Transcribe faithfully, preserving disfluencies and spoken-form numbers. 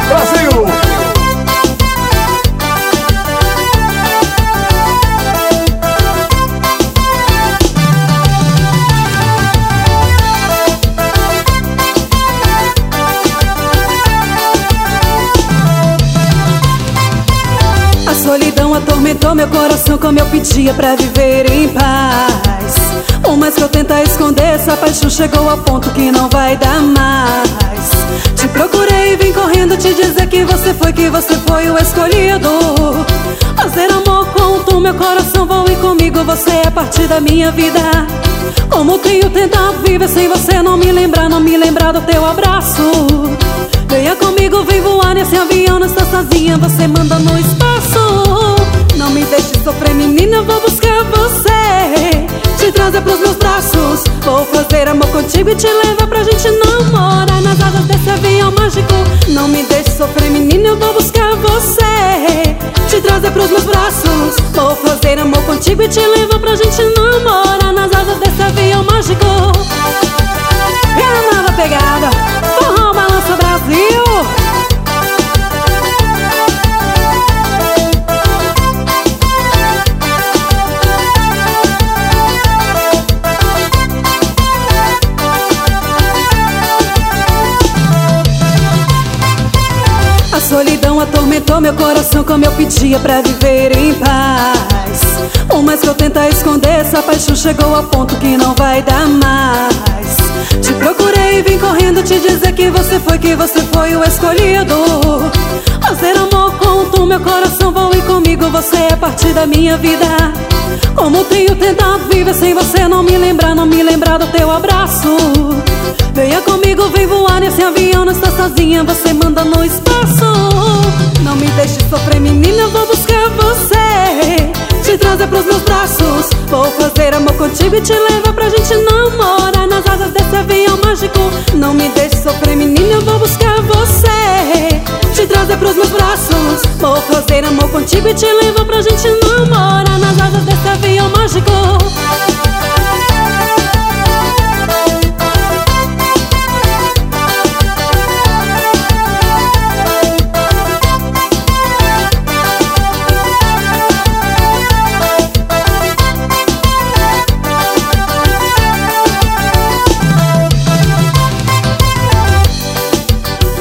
Brasil! A solidão atormentou meu coração como eu pedia pra viver em paz. Por mais que eu tenta esconder, essa paixão chegou ao ponto que não vai dar mais. Te procurei e vim correndo te dizer que você foi, que você foi o escolhido. Fazer amor com tu, meu coração voa e comigo você é parte da minha vida. Como tenho tentado viver sem você, não me lembrar, não me lembrar do teu abraço. Venha comigo, vem voar nesse avião, não está sozinha, você manda no espaço. Não me deixe sofrer, menina, eu vou buscar você, te trazer pros meus braços. Vou fazer amor contigo e te levar pra gente namorar nas asas desse avião mágico. Não me deixe sofrer, menina, eu vou buscar você, te trazer pros meus braços. Vou fazer amor contigo e te levar pra gente namorar nas asas desse avião mágico. É a nova pegada, forró balança Brasil. A solidão atormentou meu coração como eu pedia pra viver em paz. Por mais que eu tenta esconder, essa paixão chegou ao ponto que não vai dar mais. Te procurei e vim correndo te dizer que você foi, que você foi o escolhido. Fazer amor com tu, meu coração voa e comigo você é parte da minha vida. Como tenho tentado viver sem você, não me lembrar, não me lembrar do teu abraço. Venha comigo, vem voar nesse avião, não está sozinha, você manda no espaço. Não me deixe sofrer, menina, eu vou buscar você, te trazer pros meus braços. Vou fazer amor contigo e te levar pra gente namorar nas asas desse avião mágico. Não me deixe sofrer, menina, eu vou buscar você, te trazer pros meus braços. Vou fazer amor contigo e te levar pra gente namorar